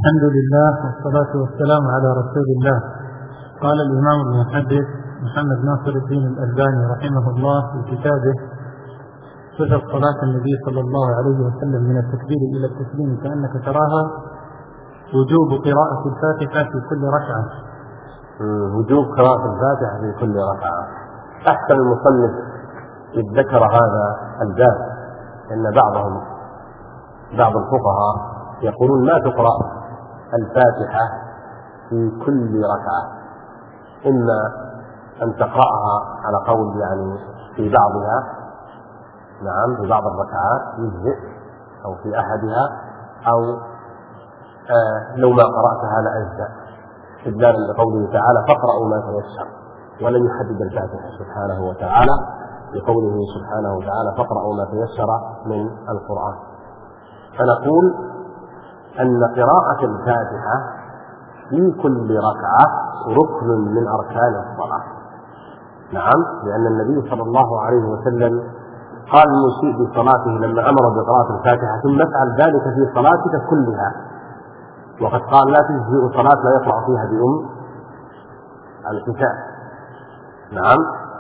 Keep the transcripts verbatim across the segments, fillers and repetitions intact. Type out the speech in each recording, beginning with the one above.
الحمد لله والصلاة والسلام على رسول الله. قال الإمام المحدث محمد ناصر الدين الألباني رحمه الله في كتابه صفة صلاة النبي صلى الله عليه وسلم من التكبير إلى التسليم كأنك تراها: وجوب قراءة الفاتحة في كل ركعة. وجوب قراءة الفاتحة في كل ركعة. أحسن المصنف إذ ذكر هذا الباب أن بعضهم بعض الفقهاء يقولون لا تقرأ الفاتحة في كل ركعة، إما أن تقرأها على قول يعني في بعضها، نعم في بعض الركعات يجزئ أو في أحدها، أو آه لو ما قرأتها لأجزأ، استدلالا بقوله تعالى فاقرأوا ما تيسر، ولم يحدد الفاتحة سبحانه وتعالى بقوله سبحانه وتعالى فاقرأوا ما تيسر من القرآن. فنقول أن قراءة الفاتحة في كل ركعة ركن من أركان الصلاة، نعم، لأن النبي صلى الله عليه وسلم قال المسيء بصلاته لما أمر بقراءة الفاتحة: ثم افعل ذلك في صلاتك كلها. وقد قال: لا تجزئ صلاة لا يقرأ فيها بأم الكتاب، نعم.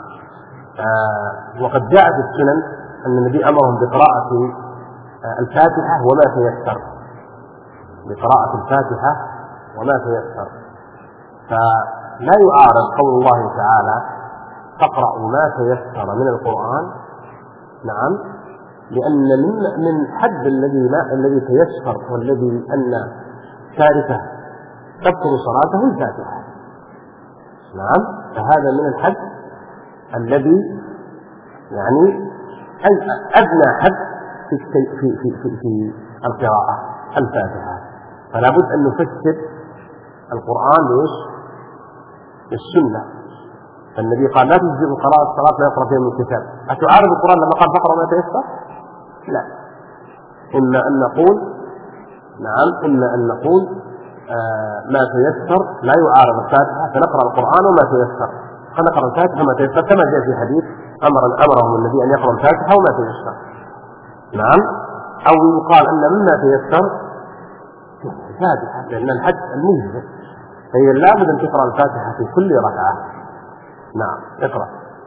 آه وقد جاء في السنن أن النبي أمرهم بقراءة آه الفاتحة وما تيسر، بقراءة الفاتحة وما تيسر. فلا يعارض قول الله تعالى فاقرأوا ما تيسر من القرآن، نعم، لأن من من حد الذي لا الذي تيسر والذي أن تاركه تبطل صلاته الفاتحة، نعم. فهذا من الحد الذي يعني أدنى حد في في في في, في القراءة الفاتحة. فلا بد أن نفسر القرآن ليش؟ السنة. فالنبي قال: لا تجزئ قراءة الصلاة لا يقرأ فيها من الكتاب. أتعارض القرآن لما قال فاقرأوا ما تيسر؟ لا. إما أن نقول نعم إما أن نقول آه ما تيسر لا يعارض الفاتحة، فنقرأ القرآن وما تيسر، فنقرأ الفاتحة وما تيسر، كما جاء في حديث أمر أمرهم النبي أن يقرأ الفاتحة وما تيسر، نعم. أو يقال أن مما تيسر الفاتحة، لأن الحد المجزئ، فهي لابد أن تقرأ الفاتحة في كل ركعة. نعم، اقرأ.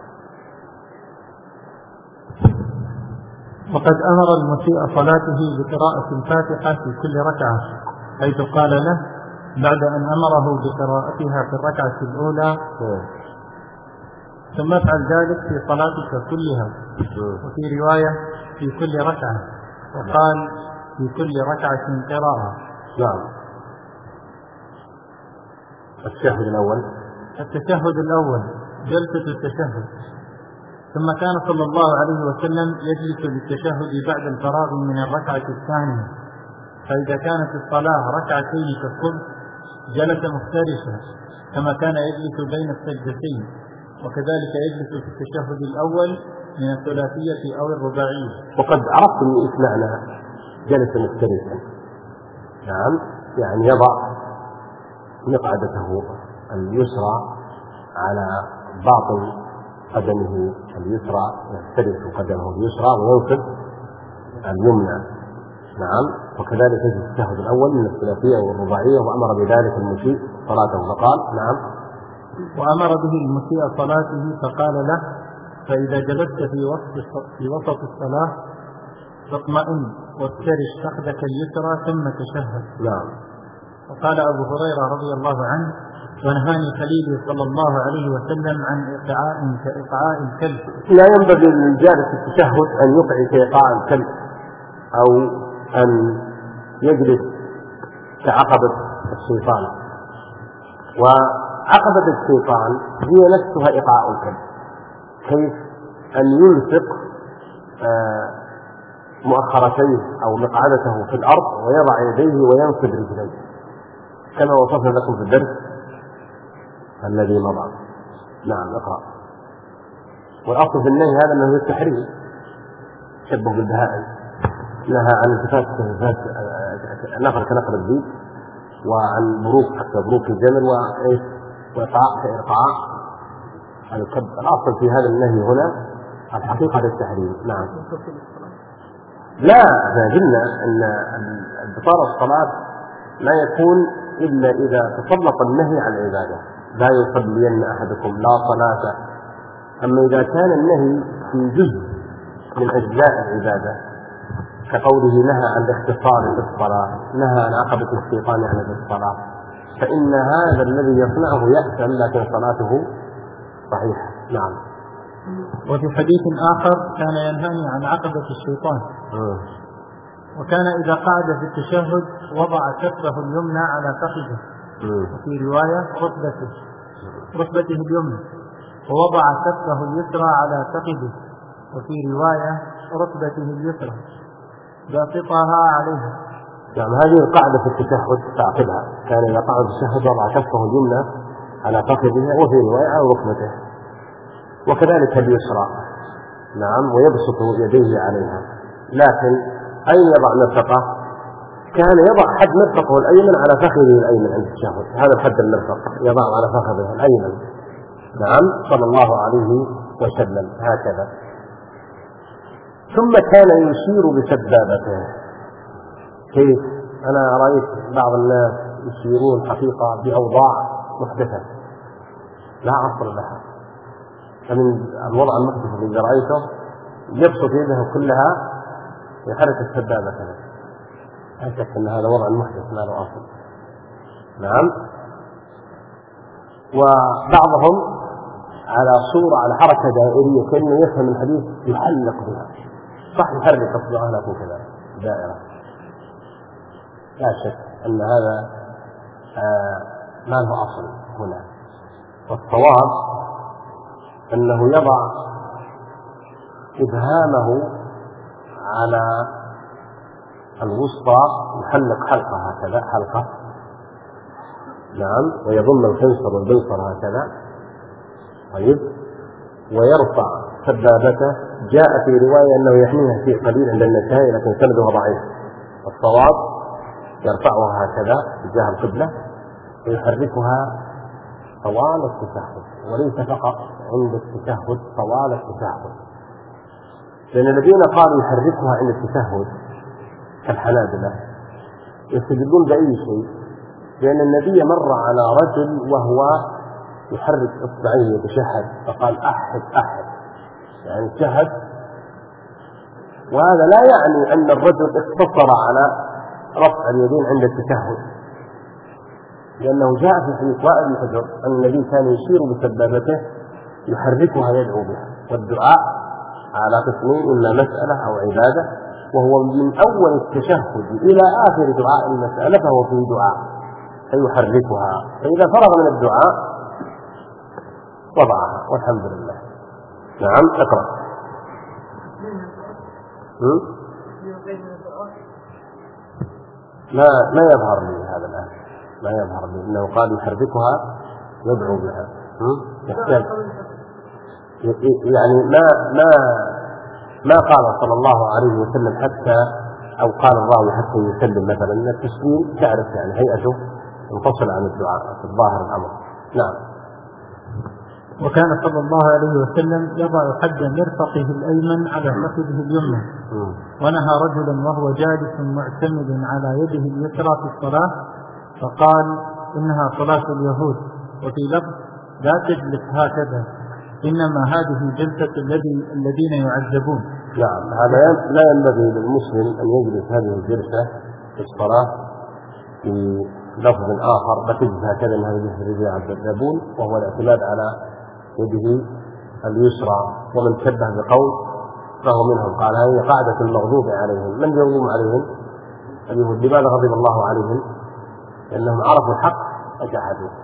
وقد أمر المسيء صلاته بقراءة الفاتحة في كل ركعة، حيث قال له بعد أن أمره بقراءتها في الركعة الأولى: ثم افعل ذلك في صلاتك كلها. وفي رواية في كل ركعة، وقال في كل ركعة قراءة. نعم. التشهد الأول التشهد الأول جلسة التشهد. ثم كان صلى الله عليه وسلم يجلس للتشهد بعد الفراغ من الركعة الثانية، فإذا كانت الصلاة ركعتين كالصبح جلس مفترشا كما كان يجلس بين السجدتين، وكذلك يجلس في التشهد الأول من الثلاثية أو الرباعية. وقد عرفتم من إسمعنا جلس مفترشا، نعم، يعني يضع مقعدته اليسرى على باطن قدمه اليسرى، يفترش قدمه اليسرى وينصب اليمنى، نعم. وكذلك في التشهد الأول من الثلاثية والرباعية، وأمر بذلك المسيء صلاته فقال: نعم. وأمر به المسيء صلاته فقال له: فإذا جلست في وسط في وسط الصلاة فاطمئن وافترش فخذك اليسرى ثم تشهد. نعم. وقال أبو هريرة رضي الله عنه: ونهاني خليلي صلى الله عليه وسلم عن إيقاع كإيقاع الكلب. لا ينبغي للجالس في التشهد أن يقع كإيقاع الكلب، أو أن يجلس كعقبة الشيطان. وعقبة الشيطان هي نفسها إيقاع الكلب، كيف أن يلصق آه مؤخرتيه أو مقعدته في الأرض ويضع يديه وينصب رجليه، كما وصفنا لكم في الدرس الذي مضى. نعم، اقرأ. والأصل في النهي هذا أنه التحريم، شبه بالبهائم، نهى عن التفات نفر كنفر الذيب، وعن بروك حتى بروك الجمل، وإيش وإيقاع كإيقاع الكلب. الأصل في هذا النهي هنا الحقيقة للتحريم. نعم. لا، احنا قلنا أن بطال الصلاة لا يكون إلا إذا تسلط النهي عن العبادة، لا يصلين أحدكم لا صلاة. أما إذا كان النهي في جزء من أجزاء العبادة كقوله نهى عن الاختصار في الصلاة، نهى عن عقبة الشيطان عن الصلاة، فإن هذا الذي يصنعه يأثم لكن صلاته صحيحة. نعم. وفي حديث آخر كان ينهاني عن عقبة الشيطان، م. وكان إذا قعد في التشهد وضع كفه اليمنى على فخذه، وفي رواية ركبته ركبته اليمنى، ووضع كفه اليسرى على فخذه، وفي رواية ركبته اليسرى باسطها عليها. يعني هذه القاعدة في التشهد تعقبها، كان إذا قعد في التشهد وضع كفه اليمنى على فخذه، وفي رواية على ركبته، وكذلك اليسرى. نعم. ويبسط يديه عليها. لكن أين يضع مرفقه؟ كان يضع حد مرفقه الأيمن على فخذه الأيمن عند التشهد، هذا الحد المرفق يضع على فخذه الأيمن. نعم. صلى الله عليه وسلم هكذا. ثم كان يشير بسبابته. كيف؟ أنا رأيت بعض الناس يشيرون حقيقة بأوضاع محدثة لا عصر لها، فمن الوضع المحدث الذي رأيته يبسط يده كلها يحرك السبابة كذا، لا شك أن هذا وضع محدث ما له أصل. نعم. وبعضهم على صورة على حركة دائرية كأنه يفهم الحديث يحلق بها، صح يحرك أصبعه لكن كذا دائرة. لا شك أن هذا آه ما له أصل هنا. والصواب أنه يضع إبهامه على الوسطى، يحلق حلقة هكذا حلقة. نعم. ويضم الخنصر والبنصر هكذا. طيب. ويرفع سبابته. جاء في رواية أنه يحميها شيء قليل عند النسائي لكن سنده ضعيف. الصواب يرفعها هكذا تجاه القبلة ويحركها طوال التشهد، وليس فقط عند التشهد، طوال التشهد. لأن الذين قالوا يحركها عند التشهد كالحنابلة يستدلون بأي شيء؟ لأن النبي مر على رجل وهو يحرك إصبعيه يتشهد فقال أحد أحد، يعني شهد. وهذا لا يعني أن الرجل اقتصر على رفع اليدين عند التشهد، لأنه جاء في حديث وائل بن حجر أن النبي كان يشير بسبابته يحركها يدعو بها. والدعاء على قسمين، إما مسألة أو عبادة، وهو من أول التشهد إلى آخر دعاء المسألة فهو في دعاء فيحركها، فإذا فرغ من الدعاء وضعها والحمد لله. نعم. اقرأ. لا لا يظهر لي هذا الآن، لا يظهر لي إنه قال يحركها يدعو بها. يحتاج يعني ما ما ما قال صلى الله عليه وسلم حتى أو قال الراوي حتى يسلم مثلا. التسليم تعرف يعني هيئته منفصل عن الدعاء في الظاهر الأمر. نعم. وكان صلى الله عليه وسلم يضع حد مرفقه الأيمن على فخذه اليمنى. ونهى رجلا وهو جالس معتمد على يده اليسرى في الصلاة فقال إنها صلاة اليهود، وفي لفظ لا تجلس هكذا إنما هذه جلسة الذي الذين يعذبون. نعم. هذا لا ينبغي للمسلم أن يجلس هذه الجلسة في الصلاة في لفظ آخر لا تجلس هكذا إن هذه الذين يعذبون، وهو الاعتماد على يده اليسرى. ومن شبه بقول فهو منهم. قال هذه قاعدة المغضوب عليهم. من يغضب عليهم؟ اليهود. لماذا غضب الله عليهم؟ لأنهم عرفوا الحق فجحدوه.